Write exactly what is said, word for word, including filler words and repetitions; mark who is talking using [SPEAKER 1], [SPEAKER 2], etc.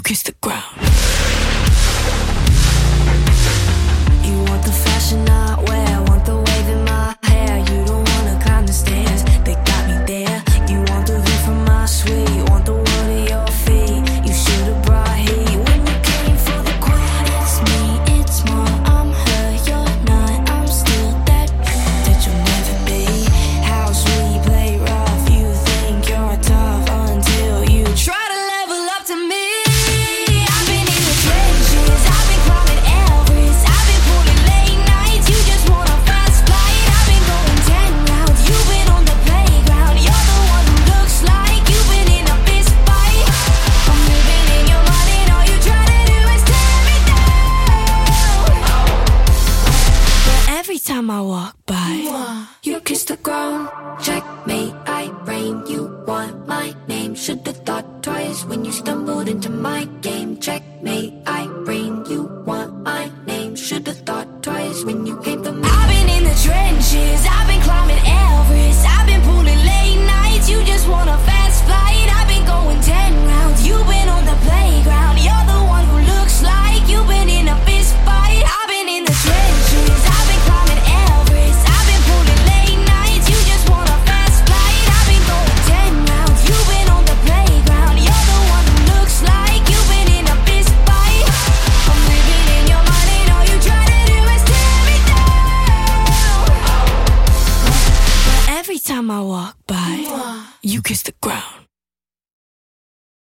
[SPEAKER 1] kiss the ground. You want the fashion I wear, want the wave in my hair. You don't wanna climb the stairs, they got me there. You want the view from my suite, want the world at your feet. You should've brought heat when you came for the queen. It's me, it's more, I'm her, you're not. I'm still that that you'll never be. How sweet, play rough, you think you're tough until you try to level up to me. I've been in the trenches, I've been climbing Everest, I've been pulling late nights, you just want a fast flight. I've been going ten rounds, you've been on the playground. You're the one who looks like you've been in a fist fight. I'm living in your mind and all you try to do is tear me down. But every time I walk by, you kiss the ground. Checkmate, I reign, you want my name. Should've thought twice when you stumbled into my game. Checkmate, I reign, you want my name. Should've thought twice when you came to me. I've been in the trenches, I've been climbing Everest, I've been pulling late nights, you just want a fast flight. I've been going ten rounds, you've been on the playground. You're the one who looks like you've been in a fist fight. I've been in the trenches, I've been climbing Everest, I've been pulling late nights, you just want a fast flight. I've been going ten rounds, you've been on the playground. You're the one who looks like you've been in a fist fight. I'm living in your mind and all you try to do is tear me down. But every time I walk by, you kiss the ground.